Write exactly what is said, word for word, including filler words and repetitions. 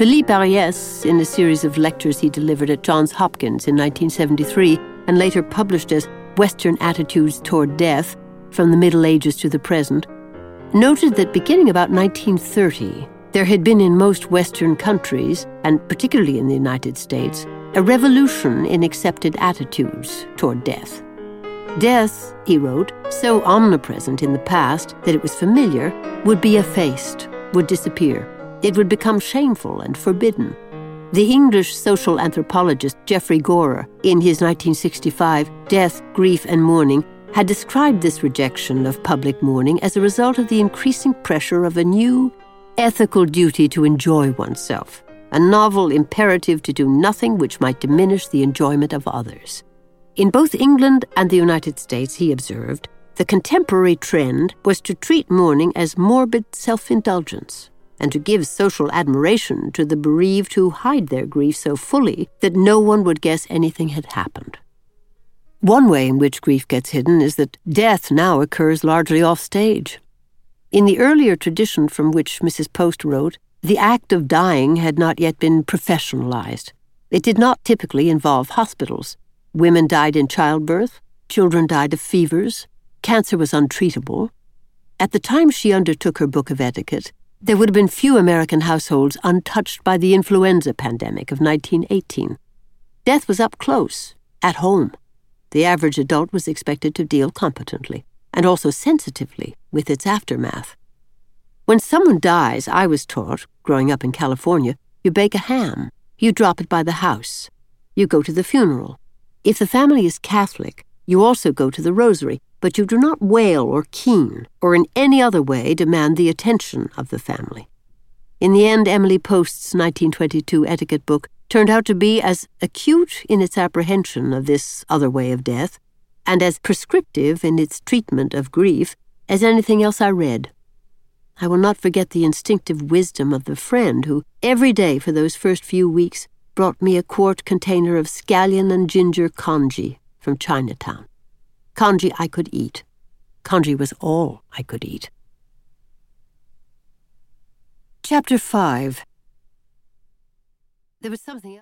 Philippe Ariès, in a series of lectures he delivered at Johns Hopkins in nineteen seventy-three and later published as Western Attitudes Toward Death, From the Middle Ages to the Present, noted that beginning about nineteen thirty, there had been in most Western countries, and particularly in the United States, a revolution in accepted attitudes toward death. Death, he wrote, so omnipresent in the past that it was familiar, would be effaced, would disappear. It would become shameful and forbidden. The English social anthropologist Geoffrey Gorer, in his nineteen sixty-five Death, Grief and Mourning, had described this rejection of public mourning as a result of the increasing pressure of a new ethical duty to enjoy oneself, a novel imperative to do nothing which might diminish the enjoyment of others. In both England and the United States, he observed, the contemporary trend was to treat mourning as morbid self-indulgence, and to give social admiration to the bereaved who hide their grief so fully that no one would guess anything had happened. One way in which grief gets hidden is that death now occurs largely off-stage. In the earlier tradition from which Missus Post wrote, the act of dying had not yet been professionalized. It did not typically involve hospitals. Women died in childbirth, children died of fevers, cancer was untreatable. At the time she undertook her book of etiquette, there would have been few American households untouched by the influenza pandemic of nineteen eighteen. Death was up close, at home. The average adult was expected to deal competently, and also sensitively, with its aftermath. When someone dies, I was taught, growing up in California, you bake a ham, you drop it by the house, you go to the funeral. If the family is Catholic, you also go to the rosary, but you do not wail or keen or in any other way demand the attention of the family. In the end, Emily Post's nineteen twenty-two etiquette book turned out to be as acute in its apprehension of this other way of death and as prescriptive in its treatment of grief as anything else I read. I will not forget the instinctive wisdom of the friend who, every day for those first few weeks, brought me a quart container of scallion and ginger congee from Chinatown. Congee I could eat. Congee was all I could eat. Chapter five. There was something else.